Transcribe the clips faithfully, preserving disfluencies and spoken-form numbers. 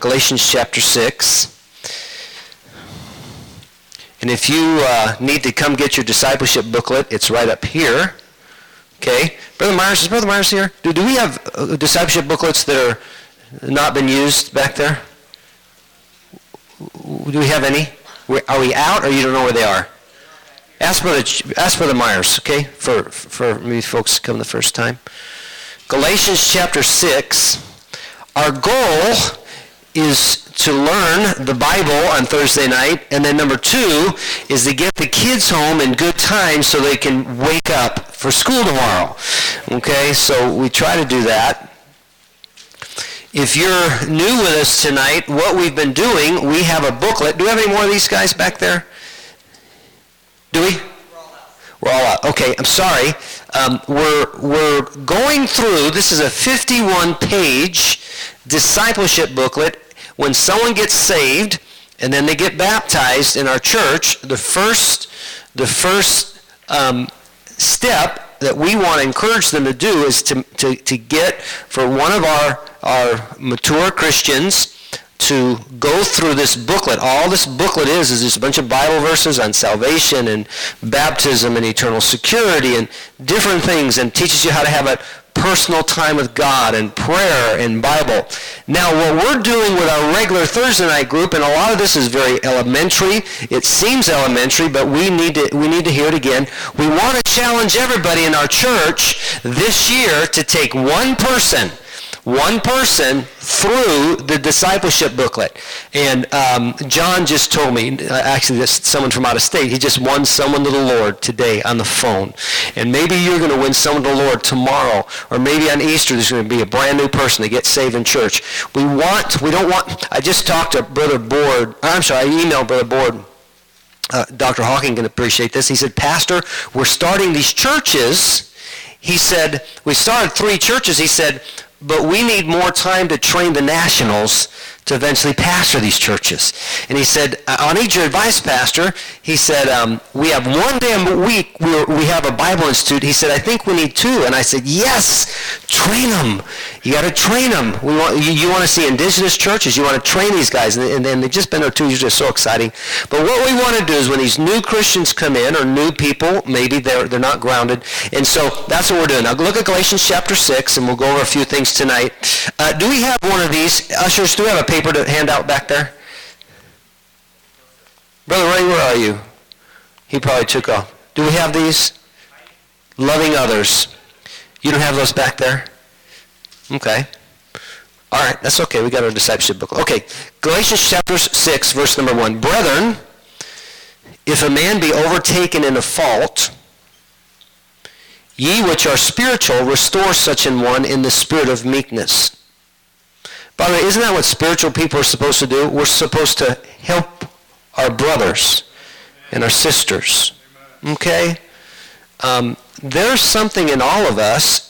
Galatians chapter six. And if you uh, need to come get your discipleship booklet, it's right up here. Okay. Brother Myers, is Brother Myers here? Do, do we have uh, discipleship booklets that are not been used back there? Do we have any? Are we out, or you don't know where they are? Ask Brother, ask Brother Myers, okay, for, for maybe folks to come the first time. Galatians chapter six. Our goal is to learn the Bible on Thursday night, and then number two is to get the kids home in good time so they can wake up for school tomorrow. Okay, so we try to do that. If you're new with us tonight, what we've been doing, we have a booklet. Do we have any more of these guys back there? Do we? We're all out. Okay, I'm sorry. Um, we're, we're going through, this is a fifty-one page discipleship booklet. When someone gets saved and then they get baptized in our church, the first, the first um, step that we want to encourage them to do is to, to, to get, for one of our, our mature Christians, to go through this booklet. All this booklet is is just a bunch of Bible verses on salvation and baptism and eternal security and different things, and teaches you how to have a personal time with God and prayer and Bible. Now, what we're doing with our regular Thursday night group, and a lot of this is very elementary. It seems elementary, but we need to we need to hear it again. We want to challenge everybody in our church this year to take one person One person through the discipleship booklet. And um, John just told me, actually this someone from out of state, he just won someone to the Lord today on the phone. And maybe you're going to win someone to the Lord tomorrow, or maybe on Easter there's going to be a brand new person to get saved in church. We want, we don't want, I just talked to Brother Board, I'm sorry, I emailed Brother Board. Uh, Doctor Hawking can appreciate this. He said, Pastor, we're starting these churches. He said, we started three churches. He said, but we need more time to train the nationals to eventually pastor these churches. And he said, I'll need your advice, Pastor. He said, um, we have one day a week, we we have a Bible Institute. He said, I think we need two. And I said, yes, train them. You got to train them. We want, you, you want to see indigenous churches. You want to train these guys. And, and, and they've just been there two years. Just so exciting. But what we want to do is when these new Christians come in, or new people, maybe they're, they're not grounded. And so that's what we're doing. Now look at Galatians chapter six, and we'll go over a few things tonight. Uh, do we have one of these? Ushers, do we have a paper to hand out back there? Brother Ray, where are you? He probably took off. Do we have these? Loving others. You don't have those back there? Okay. All right, that's okay. We got our discipleship book. Okay, Galatians chapter six, verse number one. Brethren, if a man be overtaken in a fault, ye which are spiritual, restore such an one in the spirit of meekness. By the way, isn't that what spiritual people are supposed to do? We're supposed to help our brothers and our sisters. Okay? Um, there's something in all of us.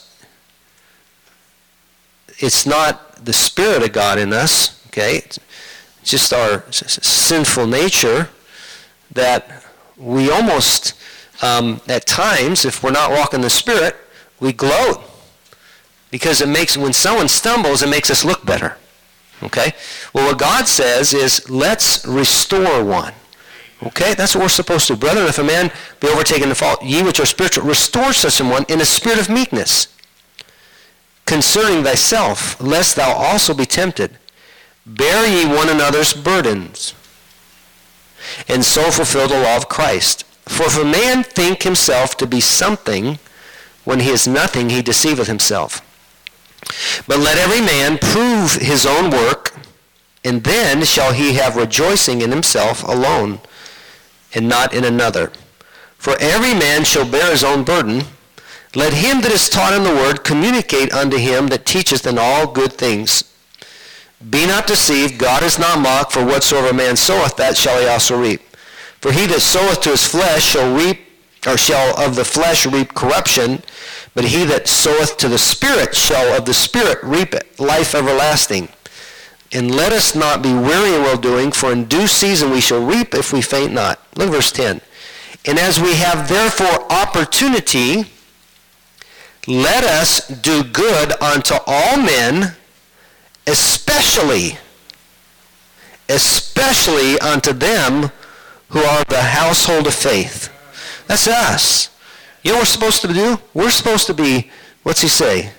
It's not the Spirit of God in us. Okay? It's just our sinful nature that we almost, um, at times, if we're not walking the Spirit, we gloat. Because it makes, when someone stumbles, it makes us look better. Okay? Well, what God says is, let's restore one. Okay? That's what we're supposed to do. Brethren, if a man be overtaken in fault, ye which are spiritual, restore such an one in a spirit of meekness, concerning thyself, lest thou also be tempted. Bear ye one another's burdens, and so fulfill the law of Christ. For if a man think himself to be something, when he is nothing, he deceiveth himself. But let every man prove his own work, and then shall he have rejoicing in himself alone, and not in another. For every man shall bear his own burden. Let him that is taught in the word communicate unto him that teacheth in all good things. Be not deceived, God is not mocked, for whatsoever a man soweth, that shall he also reap. For he that soweth to his flesh shall reap, or shall of the flesh reap corruption, but he that soweth to the Spirit shall of the Spirit reap life everlasting. And let us not be weary in well-doing, for in due season we shall reap if we faint not. Look at verse ten. And as we have therefore opportunity, let us do good unto all men, especially especially unto them who are the household of faith. That's us. You know what we're supposed to do? We're supposed to be, what's he say?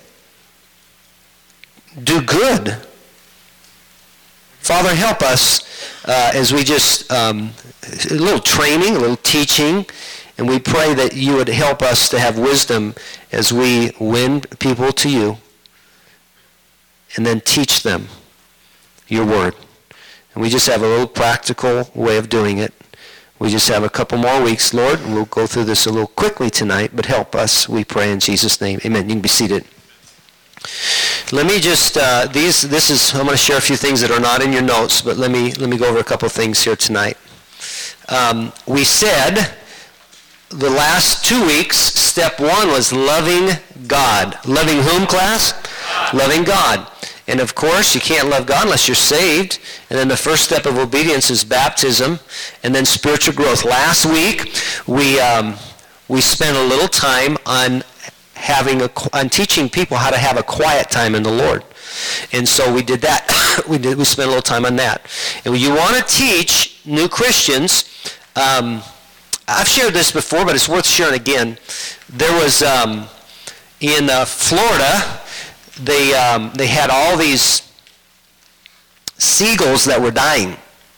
Do good. Father, help us uh, as we just, um, a little training, a little teaching, and we pray that you would help us to have wisdom as we win people to you and then teach them your word. And we just have a little practical way of doing it. We just have a couple more weeks, Lord, and we'll go through this a little quickly tonight, but help us, we pray in Jesus' name. Amen. You can be seated. Let me just, uh, these, this is, I'm going to share a few things that are not in your notes, but let me, let me go over a couple things here tonight. Um, we said the last two weeks, step one was loving God. Loving whom, class? God. Loving God. And of course, you can't love God unless you're saved. And then the first step of obedience is baptism, and then spiritual growth. Last week, we um, we spent a little time on having a, on teaching people how to have a quiet time in the Lord. And so we did that. we did. We spent a little time on that. And when you want to teach new Christians, um, I've shared this before, but it's worth sharing again. There was um, in uh, Florida. They um, they had all these seagulls that were dying,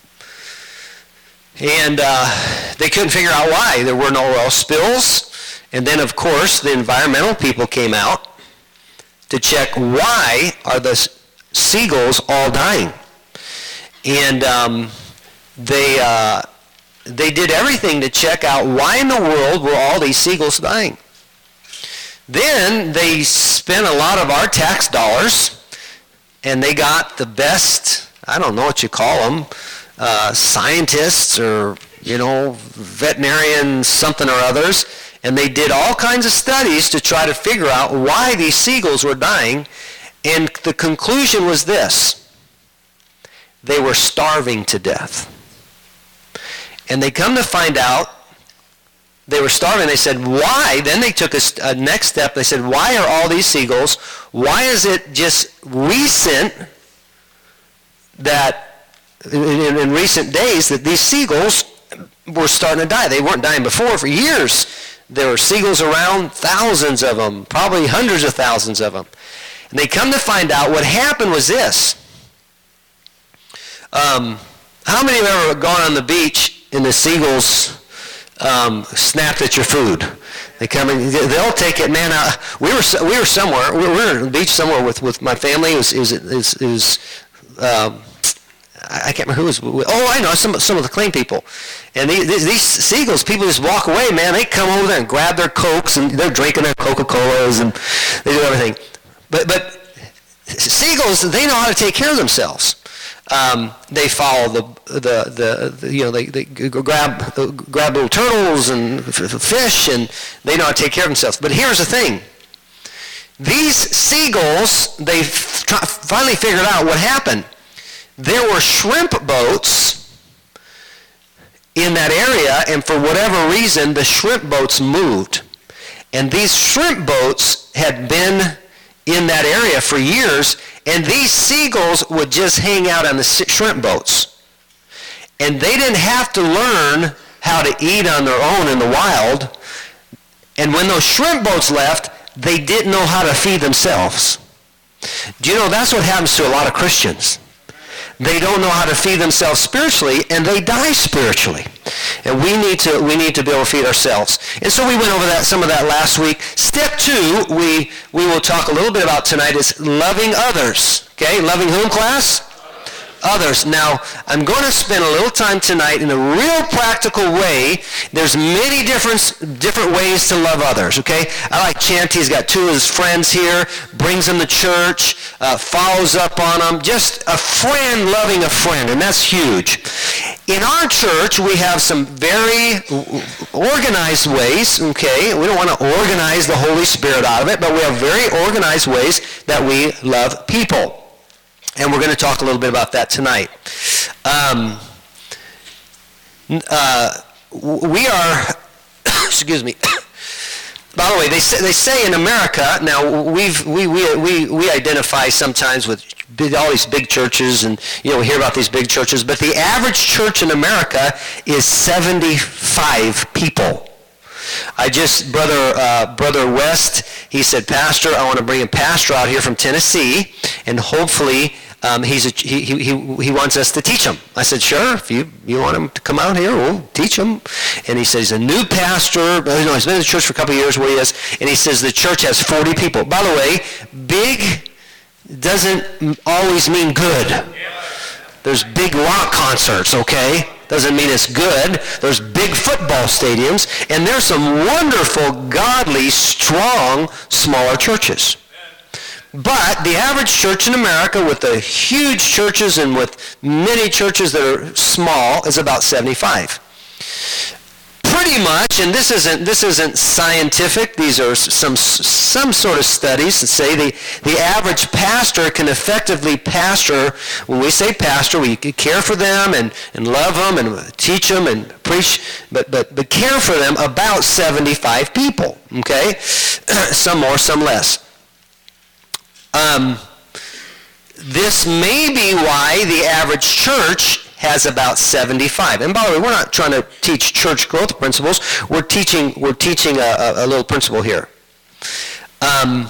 and uh, they couldn't figure out why. There were no oil spills, and then of course the environmental people came out to check why are the seagulls all dying, and um, they uh, they did everything to check out why in the world were all these seagulls dying. Then they spent a lot of our tax dollars, and they got the best, I don't know what you call them, uh, scientists or, you know, veterinarian something or others, and they did all kinds of studies to try to figure out why these seagulls were dying, and the conclusion was this: they were starving to death. And they come to find out they were starving. They said, why? Then they took a, a next step. They said, why are all these seagulls? Why is it just recent that, in, in recent days, that these seagulls were starting to die? They weren't dying before for years. There were seagulls around, thousands of them, probably hundreds of thousands of them. And they come to find out what happened was this. Um, how many have ever gone on the beach and the seagulls Um, snapped at your food? They come in, they'll take it, man. Uh, we were we were somewhere, we were on the beach somewhere with, with my family. It was it was, it was, it was um, I can't remember who was. Oh, I know some some of the clean people. And these, these seagulls, people just walk away, man. They come over there and grab their Cokes, and they're drinking their Coca-Colas, and they do everything. But but seagulls, they know how to take care of themselves. Um, they follow the, the, the, the, you know, they, they grab, grab little turtles and fish, and they know how to take care of themselves. But here's the thing. These seagulls, they finally figured out what happened. There were shrimp boats in that area, and for whatever reason, the shrimp boats moved. And these shrimp boats had been in that area for years, and these seagulls would just hang out on the shrimp boats. And they didn't have to learn how to eat on their own in the wild. And when those shrimp boats left, they didn't know how to feed themselves. Do you know that's what happens to a lot of Christians? They don't know how to feed themselves spiritually, and they die spiritually. And we need to we need to be able to feed ourselves. And so we went over that some of that last week. Step two, we we will talk a little bit about tonight, is loving others. Okay, loving whom, class? Others. Now, I'm going to spend a little time tonight in a real practical way. There's many different different ways to love others, okay? I like Chanty. He's got two of his friends here, brings them to church, uh, follows up on them. Just a friend loving a friend, and that's huge. In our church, we have some very organized ways, okay? We don't want to organize the Holy Spirit out of it, but we have very organized ways that we love people. And we're going to talk a little bit about that tonight. Um, uh, we are, excuse me. By the way, they say, they say in America, now we've, we, we, we, we identify sometimes with all these big churches, and you know we hear about these big churches, but the average church in America is seventy-five people. I just, brother uh, brother West, he said, Pastor, I want to bring a pastor out here from Tennessee, and hopefully um, he's a, he, he, he wants us to teach him. I said, sure, if you, you want him to come out here, we'll teach him. And he says, he's a new pastor. You know, he's been in the church for a couple of years where he is, and he says the church has forty people. By the way, big doesn't always mean good. There's big rock concerts, okay? Doesn't mean it's good. There's big football stadiums, and there's some wonderful, godly, strong, smaller churches. But the average church in America, with the huge churches and with many churches that are small, is about seventy-five. Pretty much, and this isn't this isn't scientific. These are some some sort of studies that say the the average pastor can effectively pastor. When we say pastor, we care for them and, and love them and teach them and preach, but but but care for them about seventy-five people. Okay, some more, some less. Um, this may be why the average church has about seventy-five. And by the way, we're not trying to teach church growth principles. We're teaching we're teaching a, a, a little principle here. Um,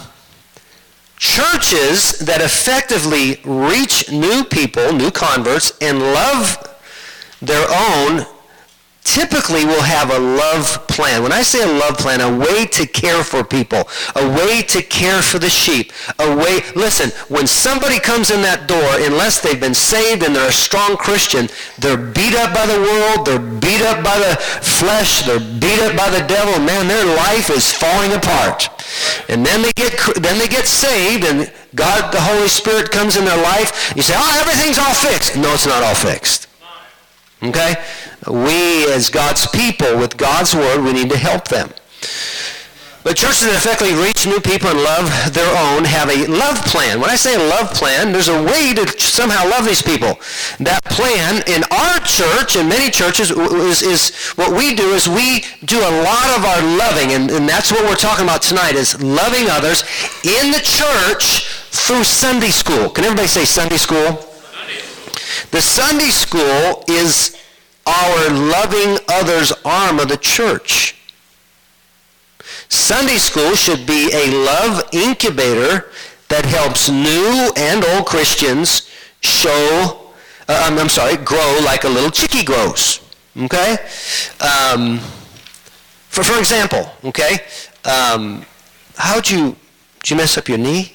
churches that effectively reach new people, new converts, and love their own typically will have a love plan. When I say a love plan, a way to care for people, a way to care for the sheep, a way, listen, when somebody comes in that door, unless they've been saved and they're a strong Christian, they're beat up by the world, they're beat up by the flesh, they're beat up by the devil, man, their life is falling apart. And then they get then they get saved, and God, the Holy Spirit comes in their life. You say, oh, everything's all fixed. No, it's not all fixed. Okay? We, as God's people, with God's word, we need to help them. But churches that effectively reach new people and love their own have a love plan. When I say a love plan, there's a way to somehow love these people. That plan in our church and many churches is, is what we do is we do a lot of our loving, and, and that's what we're talking about tonight, is loving others in the church through Sunday school. Can everybody say Sunday school? Sunday school. The Sunday school is our loving others arm of the church. Sunday school should be a love incubator that helps new and old Christians show, uh, I'm, I'm sorry, grow like a little chickie grows. Okay? Um, for for example, okay, um, how'd you, did you mess up your knee?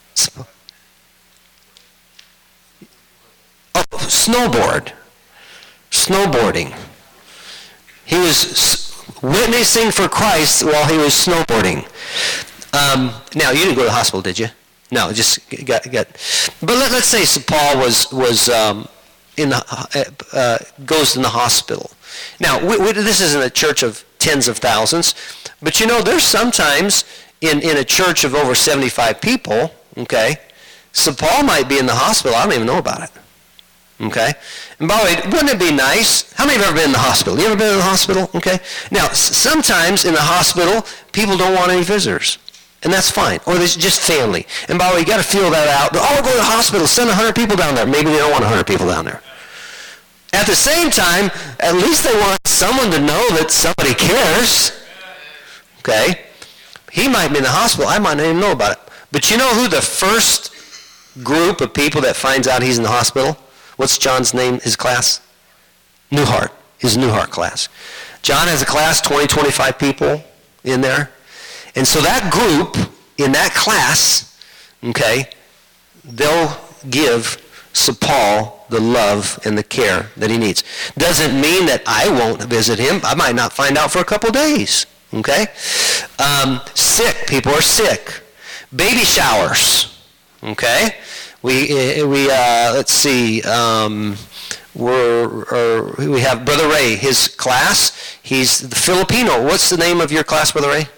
Oh, snowboard. Snowboarding. He was witnessing for Christ while he was snowboarding. Um, now, you didn't go to the hospital, did you? No, just got got. But let, let's say Paul was was um, in the uh, goes in the hospital. Now, we, we, this isn't a church of tens of thousands, but you know, there's sometimes in in a church of over seventy-five people. Okay, so Paul might be in the hospital. I don't even know about it. Okay? And by the way, wouldn't it be nice? How many have ever been in the hospital? You ever been in the hospital? Okay? Now, sometimes in the hospital, people don't want any visitors. And that's fine. Or there's just family. And by the way, you got to feel that out. Oh, we're going to the hospital. Send one hundred people down there. Maybe they don't want one hundred people down there. At the same time, at least they want someone to know that somebody cares. Okay? He might be in the hospital. I might not even know about it. But you know who the first group of people that finds out he's in the hospital? What's John's name, his class? Newhart, his Newhart class. John has a class, twenty, twenty-five people in there. And so that group, in that class, okay, they'll give Sir Paul the love and the care that he needs. Doesn't mean that I won't visit him. I might not find out for a couple days, okay? Um, sick, people are sick. Baby showers, okay? We, we uh, let's see, um, we're, or we have Brother Ray, his class, he's the Filipino. What's the name of your class, Brother Ray?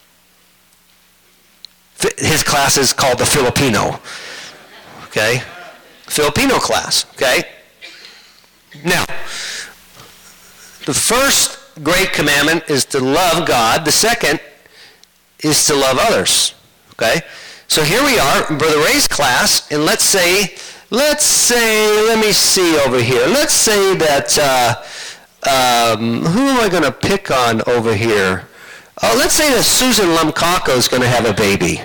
His class is called the Filipino, okay? Filipino class, okay? Now, the first great commandment is to love God. The second is to love others, okay? So here we are, Brother Ray's class, and let's say, let's say, let me see over here. Let's say that, uh, um, who am I going to pick on over here? Oh, let's say that Susan Lumkako is going to have a baby.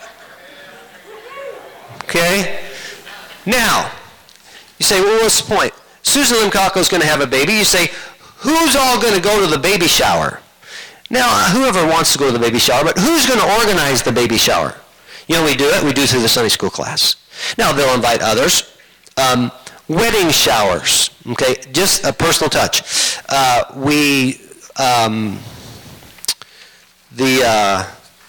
Okay? Now, you say, well, what's the point? Susan Lumkako is going to have a baby. You say, who's all going to go to the baby shower? Now, whoever wants to go to the baby shower, but who's going to organize the baby shower? You know, we do it. We do it through the Sunday school class. Now, they'll invite others. Um, wedding showers, okay? Just a personal touch. Uh, we, um, the, uh,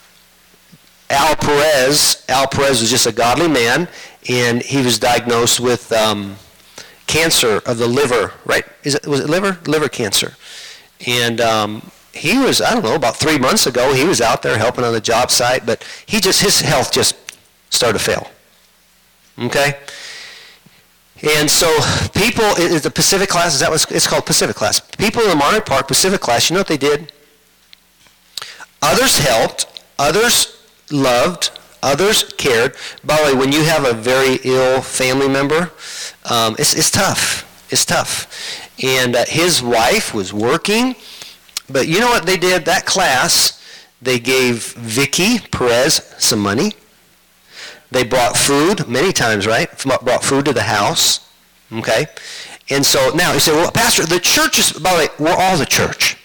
Al Perez, Al Perez was just a godly man, and he was diagnosed with um, cancer of the liver, right? Is it, was it liver? Liver cancer. And um, he was, I don't know, about three months ago, he was out there helping on the job site, but he just, his health just started to fail. Okay? And so people, is the Pacific class, is that what it's called, Pacific class? People in the Monterey Park Pacific class, you know what they did? Others helped, others loved, others cared. By the way, when you have a very ill family member, um, it's, it's tough. It's tough. And uh, his wife was working, but you know what they did? That class, they gave Vicky Perez some money. They brought food many times, right? Brought food to the house, okay? And so now you say, well, Pastor, the church is, by the way, we're all the church.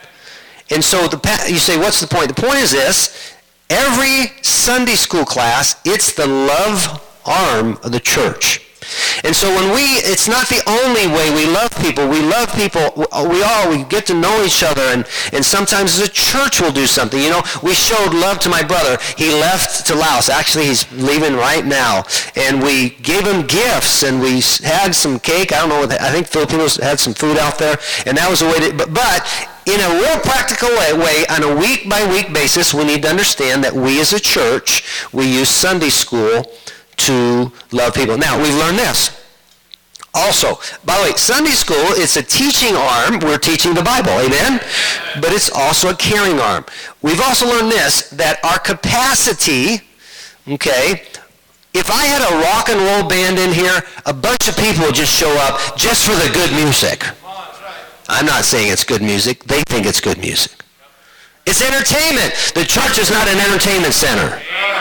And so the you say, what's the point? The point is this. Every Sunday school class, it's the love arm of the church. And so when we, it's not the only way we love people. We love people, we all, we get to know each other, and, and sometimes as a church will do something. You know, we showed love to my brother. He left to Laos. Actually, he's leaving right now. And we gave him gifts, and we had some cake. I don't know, I think Filipinos had some food out there, and that was a way to, but, but in a real practical way, way, on a week-by-week basis, we need to understand that we as a church, we use Sunday school to love people. Now, we've learned this. Also, by the way, Sunday school, it's a teaching arm. We're teaching the Bible, amen? But it's also a caring arm. We've also learned this, that our capacity, okay, if I had a rock and roll band in here, a bunch of people would just show up just for the good music. I'm not saying it's good music. They think it's good music. It's entertainment. The church is not an entertainment center.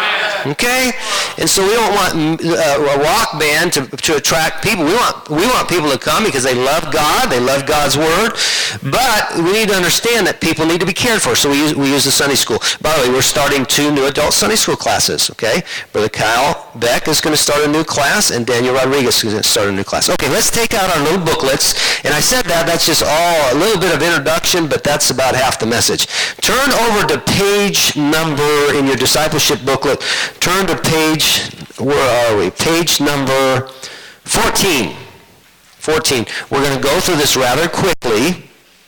Okay? And so we don't want uh, a rock band to, to attract people. We want, we want people to come because they love God, they love God's Word, but we need to understand that people need to be cared for, so we use, we use the Sunday school. By the way, we're starting two new adult Sunday school classes, okay? Brother Kyle Beck is going to start a new class, and Daniel Rodriguez is going to start a new class. Okay, let's take out our little booklets, and I said that, that's just all a little bit of introduction, but that's about half the message. Turn over to page number in your discipleship booklet. Turn to page, where are we? Page number fourteen. fourteen. We're going to go through this rather quickly.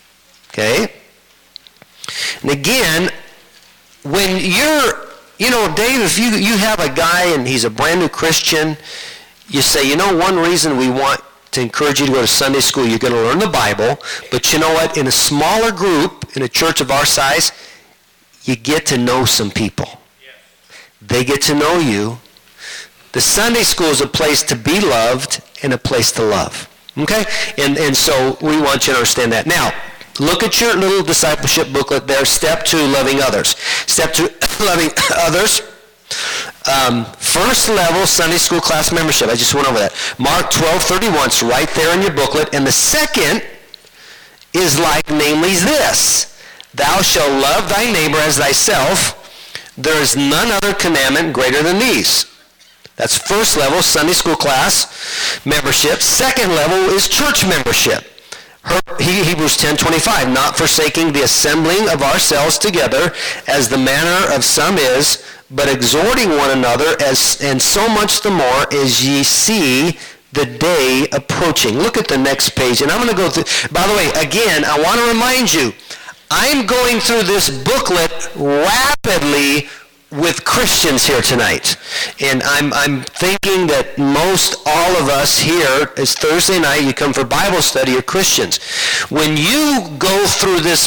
Okay? And again, when you're, you know, Dave, if you, you have a guy and he's a brand new Christian, you say, you know, one reason we want to encourage you to go to Sunday school, you're going to learn the Bible, but you know what? In a smaller group, in a church of our size, you get to know some people. They get to know you. The Sunday school is a place to be loved and a place to love. Okay? And and so we want you to understand that. Now, look at your little discipleship booklet there. Step two, loving others. Step two, loving others. Um, first level Sunday school class membership. I just went over that. Mark twelve thirty-one. It's right there in your booklet. And the second is like, namely this. Thou shalt love thy neighbor as thyself. There is none other commandment greater than these. That's first level, Sunday school class membership. Second level is church membership. Hebrews ten twenty-five, not forsaking the assembling of ourselves together, as the manner of some is, but exhorting one another, as and so much the more as ye see the day approaching. Look at the next page, and I'm going to go through. By the way, again, I want to remind you, I'm going through this booklet rapidly with Christians here tonight. And I'm, I'm thinking that most all of us here, it's Thursday night, you come for Bible study, you're Christians. When you go through this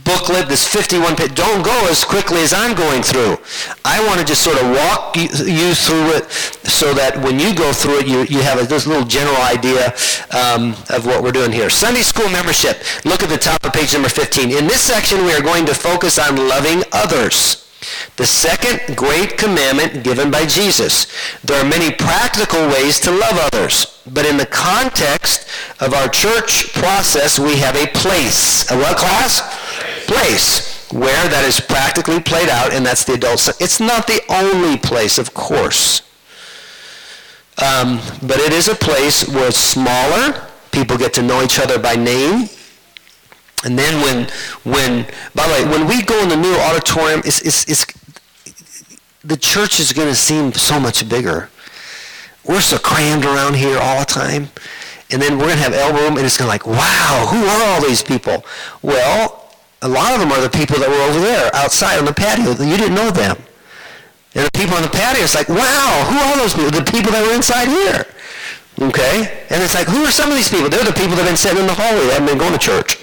booklet, this fifty-one page, don't go as quickly as I'm going through. I want to just sort of walk you, you through it so that when you go through it, you, you have a, this little general idea um, of what we're doing here. Sunday school membership. Look at the top of page number fifteen. In this section, we are going to focus on loving others. The second great commandment given by Jesus. There are many practical ways to love others, but in the context of our church process, we have a place. A what class? Place. Where that is practically played out, and that's the adult. It's not the only place, of course. Um, but it is a place where it's smaller. People get to know each other by name. And then when, when, by the way, when we go in the new auditorium, it's, it's, it's, the church is going to seem so much bigger. We're so crammed around here all the time. And then we're going to have elbow room, and it's going to like, wow, who are all these people? Well, a lot of them are the people that were over there outside on the patio. You didn't know them. And the people on the patio, it's like, wow, who are those people? The people that were inside here. Okay? And it's like, who are some of these people? They're the people that have been sitting in the hallway. They haven't been going to church.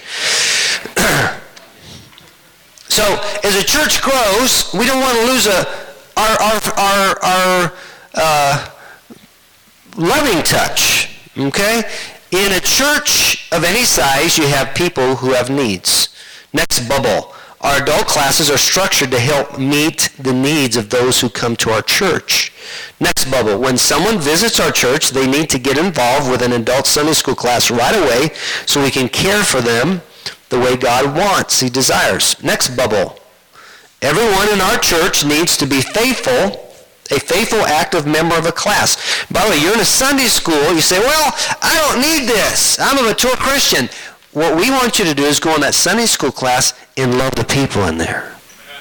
So, as a church grows, we don't want to lose a, our, our, our, our uh, loving touch. Okay? In a church of any size, you have people who have needs. Next bubble. Our adult classes are structured to help meet the needs of those who come to our church. Next bubble. When someone visits our church, they need to get involved with an adult Sunday school class right away so we can care for them the way God wants, He desires. Next bubble. Everyone in our church needs to be faithful, a faithful, active member of a class. By the way, you're in a Sunday school, you say, well, I don't need this. I'm a mature Christian. What we want you to do is go in that Sunday school class and love the people in there.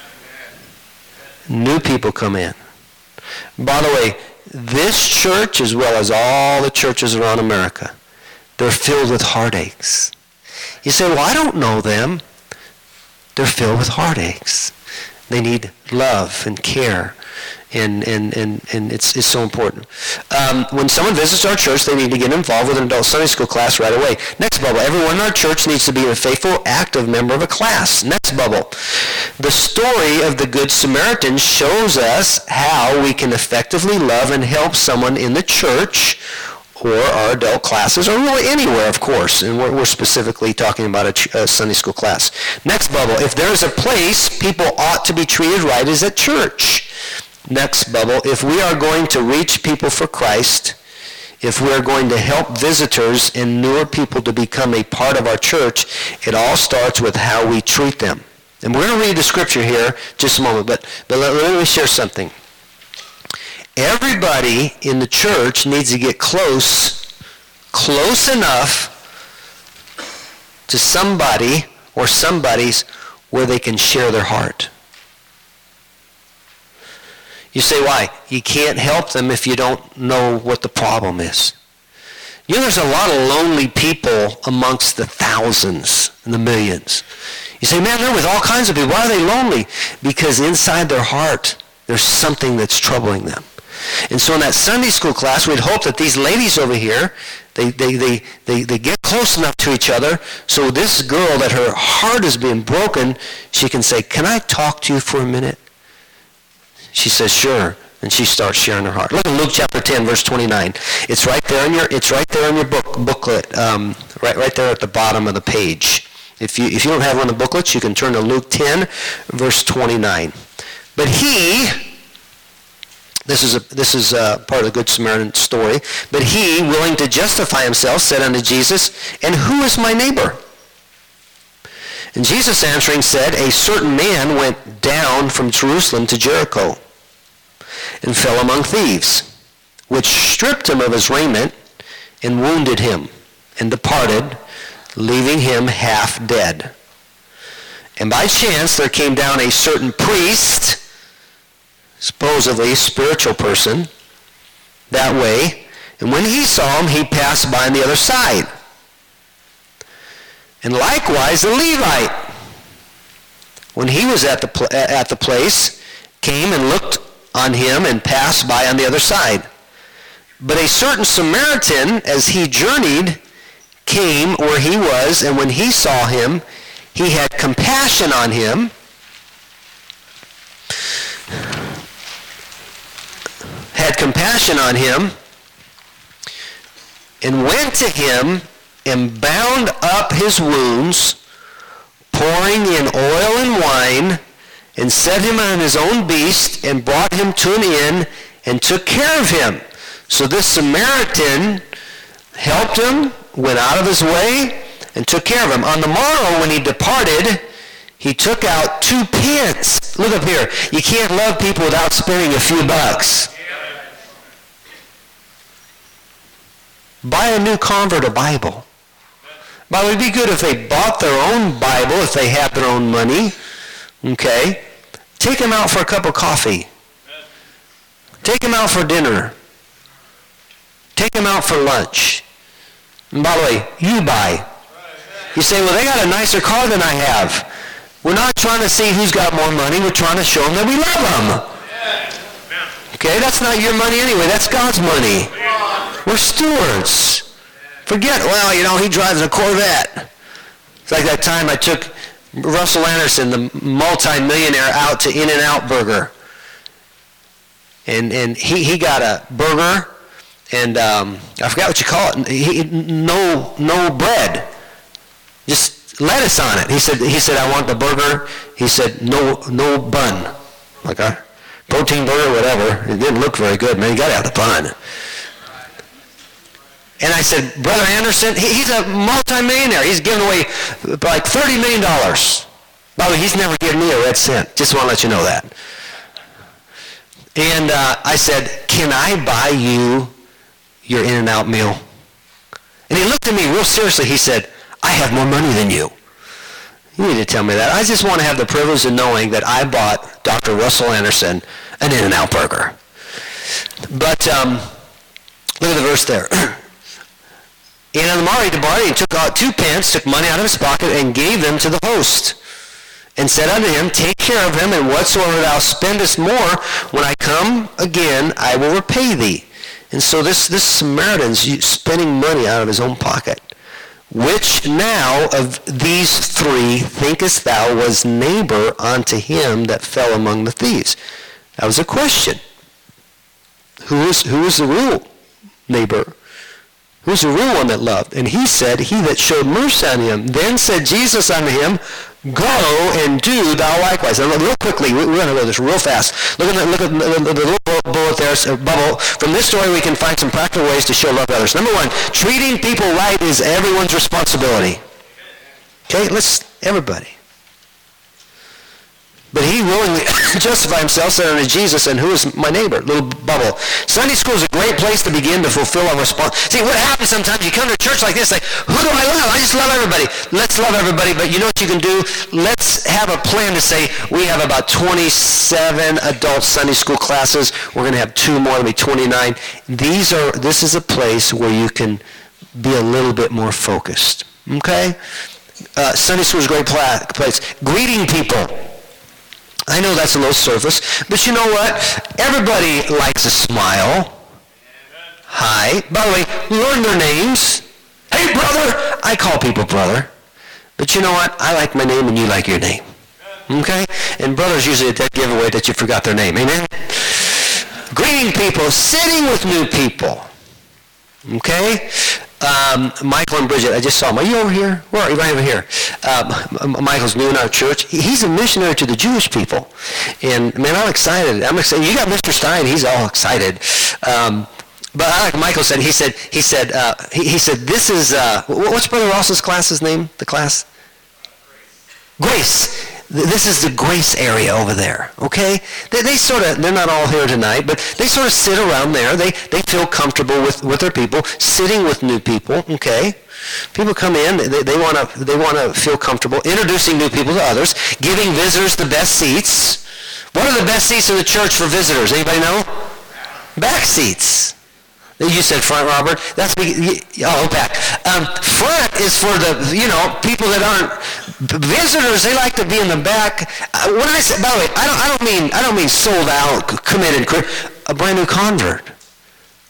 New people come in. By the way, this church, as well as all the churches around America, they're filled with heartaches. You say, well, I don't know them. They're filled with heartaches. They need love and care. And, and, and, and it's, it's so important. Um, when someone visits our church, they need to get involved with an adult Sunday school class right away. Next bubble. Everyone in our church needs to be a faithful, active member of a class. Next bubble. The story of the Good Samaritan shows us how we can effectively love and help someone in the church or our adult classes, or really anywhere, of course. And we're, we're specifically talking about a, ch- a Sunday school class. Next bubble. If there is a place people ought to be treated right, is at church. Next bubble, if we are going to reach people for Christ, if we are going to help visitors and newer people to become a part of our church, it all starts with how we treat them. And we're going to read the scripture here just a moment, but, but let, let me share something. Everybody in the church needs to get close, close enough to somebody or somebody's where they can share their heart. You say, why? You can't help them if you don't know what the problem is. You know, there's a lot of lonely people amongst the thousands and the millions. You say, man, they're with all kinds of people. Why are they lonely? Because inside their heart, there's something that's troubling them. And so in that Sunday school class, we'd hope that these ladies over here, they, they, they, they, they get close enough to each other so this girl that her heart is being broken, she can say, can I talk to you for a minute? She says, sure, and she starts sharing her heart. Look at Luke chapter ten, verse twenty-nine. It's right there in your it's right there in your book booklet, um, right right there at the bottom of the page. If you if you don't have one of the booklets, you can turn to Luke ten, verse twenty-nine. But he, this is a this is a part of the Good Samaritan story. But he, willing to justify himself, said unto Jesus, and who is my neighbor? And Jesus answering said, a certain man went down from Jerusalem to Jericho and fell among thieves, which stripped him of his raiment and wounded him and departed, leaving him half dead. And by chance there came down a certain priest, supposedly a spiritual person, that way, and when he saw him, he passed by on the other side. And likewise the Levite, when he was at the pl- at the place, came and looked on him and passed by on the other side. But a certain Samaritan, as he journeyed, came where he was, and when he saw him, he had compassion on him, had compassion on him, and went to him and bound up his wounds, pouring in oil and wine, and set him on his own beast, and brought him to an inn, and took care of him. So this Samaritan helped him, went out of his way, and took care of him. On the morrow, when he departed, he took out two pence. Look up here. You can't love people without spending a few bucks. Buy a new convert a Bible. But it would be good if they bought their own Bible, if they had their own money. Okay? Take them out for a cup of coffee. Take them out for dinner. Take them out for lunch. And by the way, you buy. You say, well, they got a nicer car than I have. We're not trying to see who's got more money. We're trying to show them that we love them. Okay? That's not your money anyway. That's God's money. We're stewards. Forget, well, you know, he drives a Corvette. It's like that time I took Russell Anderson, the multi-millionaire, out to In-N-Out Burger. And and he, he got a burger, and um, I forgot what you call it. He, no no bread, just lettuce on it. He said he said I want the burger. He said no no bun, like a protein burger, whatever. It didn't look very good, man. He got out the bun. And I said, Brother Anderson, he, he's a multi-millionaire. He's giving away like thirty million dollars. By the way, he's never given me a red cent. Just want to let you know that. And uh, I said, can I buy you your In-N-Out meal? And he looked at me real seriously. He said, I have more money than you. You need to tell me that. I just want to have the privilege of knowing that I bought Doctor Russell Anderson an In-N-Out burger. But um, look at the verse there. And on the morrow he departed, and took out two pence, took money out of his pocket, and gave them to the host, and said unto him, take care of him, and whatsoever thou spendest more, when I come again, I will repay thee. And so this, this Samaritan's spending money out of his own pocket. Which now of these three thinkest thou was neighbor unto him that fell among the thieves? That was a question. Who is, who is the real neighbor? Who's the real one that loved? And he said, he that showed mercy on him. Then said Jesus unto him, go and do thou likewise. Now, real quickly, we're going to go this real fast. Look at the, look at the, the, the little bullet there, uh, bubble. From this story, we can find some practical ways to show love to others. Number one, treating people right is everyone's responsibility. Okay, let's, everybody. But he willingly justified himself, said unto Jesus, and who is my neighbor? Little bubble. Sunday school is a great place to begin to fulfill our response. See, what happens sometimes, you come to a church like this, like, who do I love? I just love everybody. Let's love everybody, but you know what you can do? Let's have a plan to say, we have about twenty-seven adult Sunday school classes. We're going to have two more, it'll be twenty-nine. These are, this is a place where you can be a little bit more focused. Okay? Uh, Sunday school is a great pla- place. Greeting people. I know that's a low surface, but you know what? Everybody likes a smile. Hi. By the way, learn their names. Hey, brother. I call people brother. But you know what? I like my name and you like your name. Okay? And brother's usually a dead giveaway that you forgot their name. Amen? Greeting people, sitting with new people. Okay? Um, Michael and Bridget, I just saw them. Are you over here? Where are you? Right over here. Um, Michael's new in our church. He's a missionary to the Jewish people. And, man, I'm excited. I'm excited. You got Mister Stein. He's all excited. Um, but I like Michael said, he said, he said, uh, he, he said, this is, uh, what's Brother Ross's class's name? The class? Grace. This is the grace area over there, okay? They, they sort of, they're not all here tonight, but they sort of sit around there. They they feel comfortable with, with their people, sitting with new people, okay? People come in, they, they want to they want to feel comfortable, introducing new people to others, giving visitors the best seats. What are the best seats in the church for visitors? Anybody know? Back seats. You said front, Robert. That's oh back. Um, front is for the you know people that aren't visitors. They like to be in the back. Uh, when I say, by the way, I don't I don't mean I don't mean sold out, committed, a brand new convert.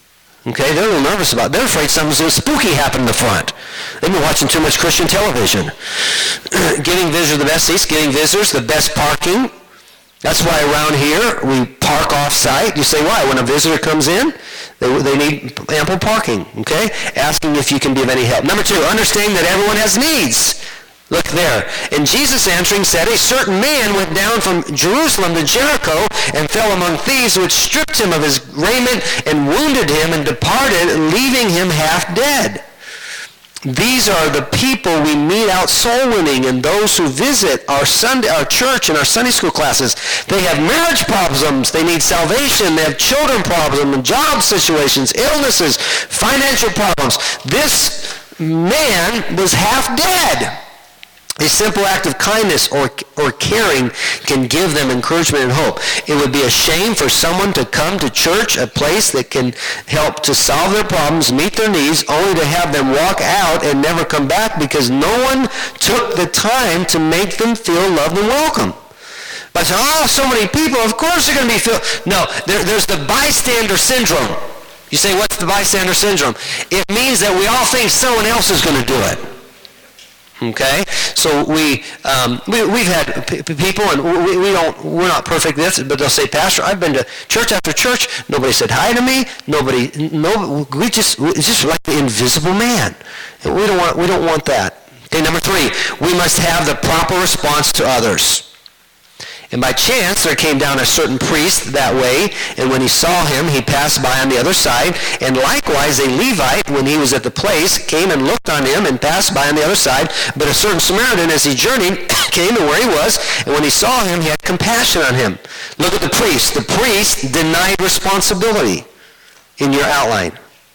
Okay, they're a little nervous about it. They're afraid something's going to spooky happen in the front. They've been watching too much Christian television. Getting visitors the best seats, getting visitors the best parking. That's why around here we park off-site. You say, why? When a visitor comes in, they, they need ample parking, okay? Asking if you can be of any help. Number two, understanding that everyone has needs. Look there. And Jesus answering said, a certain man went down from Jerusalem to Jericho and fell among thieves, which stripped him of his raiment and wounded him and departed, leaving him half dead. These are the people we meet out soul winning and those who visit our Sunday, our church and our Sunday school classes. They have marriage problems. They need salvation. They have children problems and job situations, illnesses, financial problems. This man was half dead. A simple act of kindness or or caring can give them encouragement and hope. It would be a shame for someone to come to church, a place that can help to solve their problems, meet their needs, only to have them walk out and never come back because no one took the time to make them feel loved and welcome. But oh, so many people, of course they're going to be feel. No, there, there's the bystander syndrome. You say, what's the bystander syndrome? It means that we all think someone else is going to do it. Okay, so we, um, we we've had p- people, and we, we don't we're not perfect at this, but they'll say, Pastor, I've been to church after church. Nobody said hi to me. Nobody, no, we just it's just like the invisible man, and we don't want we don't want that. Okay, number three, we must have the proper response to others. And by chance, there came down a certain priest that way, and when he saw him, he passed by on the other side. And likewise, a Levite, when he was at the place, came and looked on him and passed by on the other side. But a certain Samaritan, as he journeyed, came to where he was, and when he saw him, he had compassion on him. Look at the priest. The priest denied responsibility in your outline.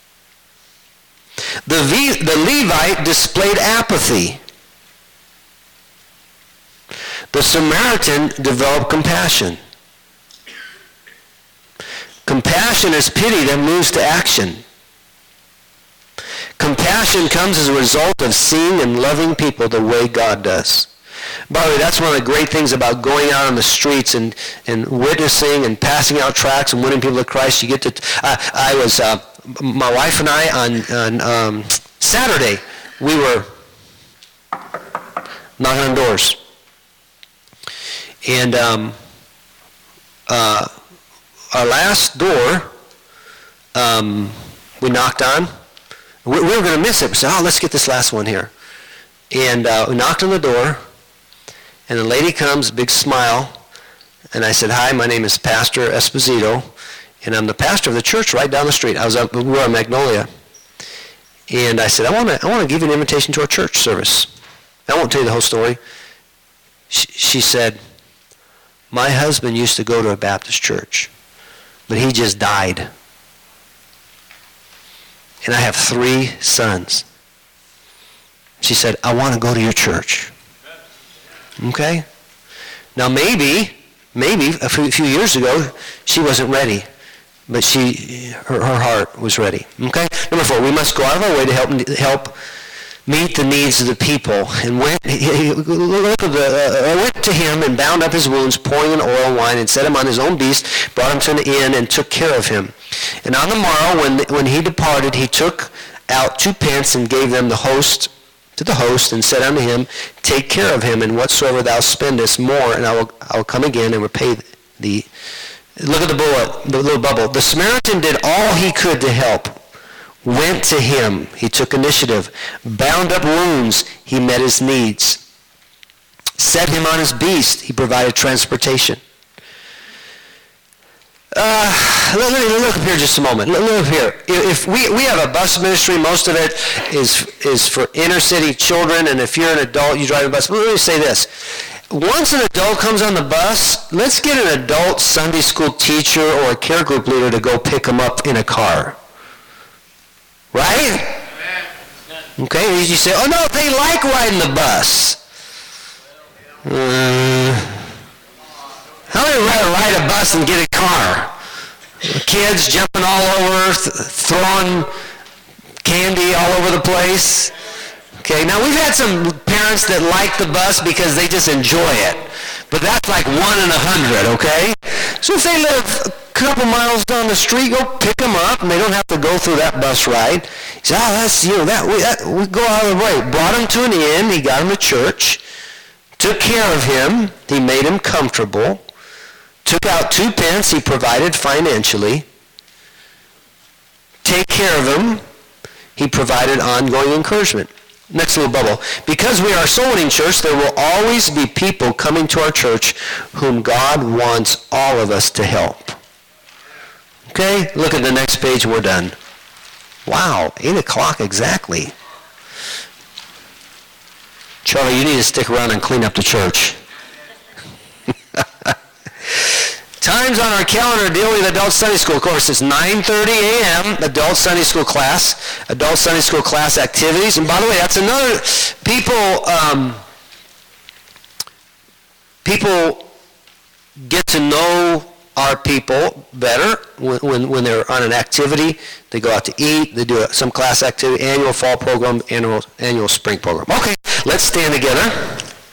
The, v- the Levite displayed apathy. The Samaritan developed compassion. Compassion is pity that moves to action. Compassion comes as a result of seeing and loving people the way God does. By the way, that's one of the great things about going out on the streets and, and witnessing and passing out tracts and winning people to Christ. You get to, uh, I was, uh, my wife and I on, on um, Saturday, we were knocking on doors. And um, uh, our last door, um, we knocked on. We, we were going to miss it. We said, oh, let's get this last one here. And uh, we knocked on the door, and the lady comes, big smile. And I said, hi, my name is Pastor Esposito, and I'm the pastor of the church right down the street. I was up, we were on Magnolia. And I said, I want to I want to give you an invitation to our church service. I won't tell you the whole story. She, she said, my husband used to go to a Baptist church, but he just died. And I have three sons. She said, I want to go to your church. Okay? Now maybe, maybe a few, a few years ago, she wasn't ready, but she, her, her heart was ready. Okay? Number four, we must go out of our way to help help meet the needs of the people. And went, he, he, look at the, uh, went to him and bound up his wounds, pouring in oil and wine, and set him on his own beast, brought him to an inn, and took care of him. And on the morrow, when when he departed, he took out two pence and gave them the host to the host, and said unto him, take care of him, and whatsoever thou spendest more, and I will I will come again and repay thee. Look at the bullet, the little bubble. The Samaritan did all he could to help. Went to him, he took initiative, bound up wounds, he met his needs. Set him on his beast, he provided transportation. Uh, let, let me look up here just a moment. Look, look up here. If we, we have a bus ministry, most of it is is for inner city children, and if you're an adult, you drive a bus. But let me say this. Once an adult comes on the bus, let's get an adult Sunday school teacher or a care group leader to go pick them up in a car. Right? Okay, you say, oh no, they like riding the bus. Uh, how would you rather ride a bus than get a car? Kids jumping all over, th- throwing candy all over the place. Okay, now we've had some parents that like the bus because they just enjoy it. But that's like one in a hundred, okay? So if they live couple miles down the street, go pick them up, and they don't have to go through that bus ride. He said, oh, that's, you know, that we, that, we go out of the way. Brought him to an inn. He got him to church. Took care of him. He made him comfortable. Took out two pence he provided financially. Take care of him. He provided ongoing encouragement. Next little bubble. Because we are a soul-winning church, there will always be people coming to our church whom God wants all of us to help. Okay? Look at the next page and we're done. Wow, eight o'clock exactly. Charlie, you need to stick around and clean up the church. Times on our calendar deal with Adult Sunday School. Of course, it's nine thirty a.m., Adult Sunday School class, Adult Sunday School class activities. And by the way, that's another, people, um, people get to know our people better when, when, when they're on an activity. They go out to eat, they do some class activity, annual fall program, annual, annual spring program. Okay, let's stand together.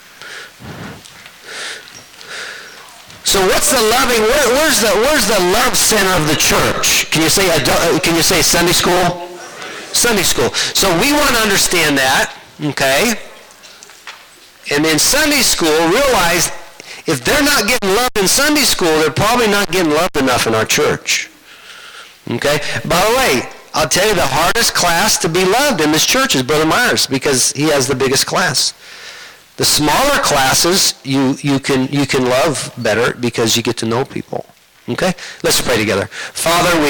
So what's the loving, where, where's the where's the love center of the church? Can you say adult, can you say Sunday school? Sunday school. So we want to understand that, okay? And in Sunday school, realize if they're not getting loved in Sunday school, they're probably not getting loved enough in our church. Okay? By the way, I'll tell you the hardest class to be loved in this church is Brother Myers because he has the biggest class. The smaller classes, you, you can you can love better because you get to know people. Okay? Let's pray together. Father, we